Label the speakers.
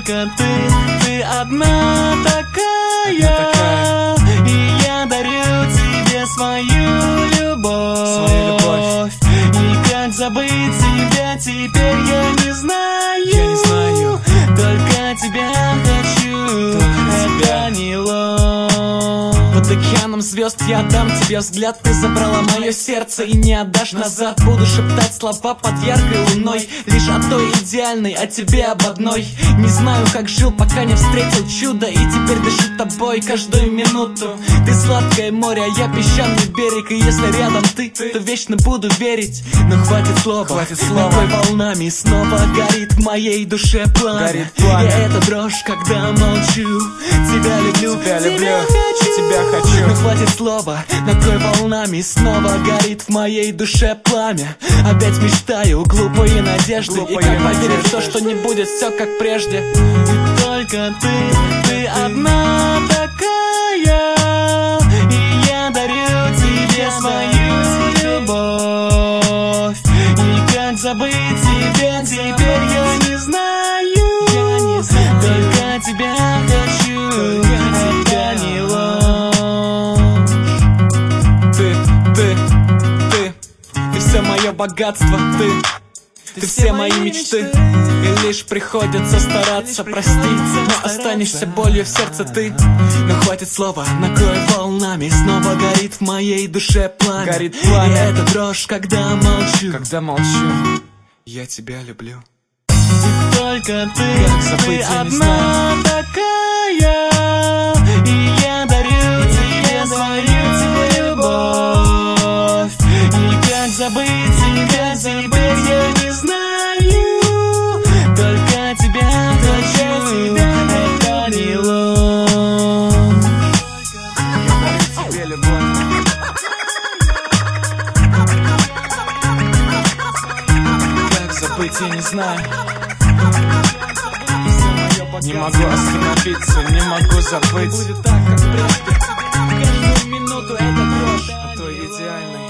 Speaker 1: только ты одна такая, и я дарю тебе свою любовь. И как забыть тебя теперь я не знаю, только тебя хочу, это не ложь. Под океаном звезд я отдам тебе взгляд, ты забрала мое сердце и не отдашь назад. Буду шептать слова под яркой луной, лишь о той идеальной, о тебе об одной. Не знаю, как жил, пока не встретил чудо, и теперь дышу тобой каждую минуту. Ты сладкое море, а я песчаный берег, и если рядом ты, то вечно буду верить. Но хватит слова, накрой волнами, снова горит в моей душе пламя. Я это дрожь, когда молчу, тебя люблю, тебя хочу. Но хватит слова, накрой волнами, снова горит в моей душе пламя. Опять мечтаю, глупые надежды, и как поверить в то, что не будет все как прежде. И только ты одна такая, и я дарю тебе свою любовь. И как забыть тебя теперь я не знаю, только тебя хочу, это не ложь. Ты все мое богатство, ты все мои мечты. И лишь приходится стараться простить, но останешься болью в сердце ты. Но хватит слова, накрой волнами, снова горит в моей душе пламя. И это дрожь, когда молчу, я тебя люблю. И только ты одна такая, и я дарю тебе свою любовь. И как забыть тебя теперь я не знаю, только тебя хочу, это не ложь. Я дарю тебе любовь. Как забыть я не знаю, не могу остановиться, не могу забыть. Будет так, как прежде, каждую минуту это дрожь, а то идеальный.